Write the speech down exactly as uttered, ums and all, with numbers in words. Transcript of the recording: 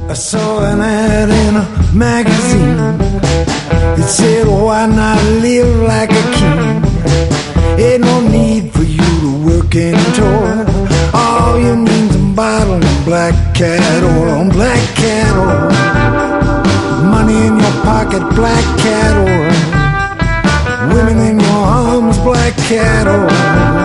I saw an ad in a magazine. It said, why not live like a king? Ain't no need for you to work and toil. All you need is a bottle of black cat oil. Black cat oil. Money in your pocket, black cat oil. Women in your arms, black cat oil.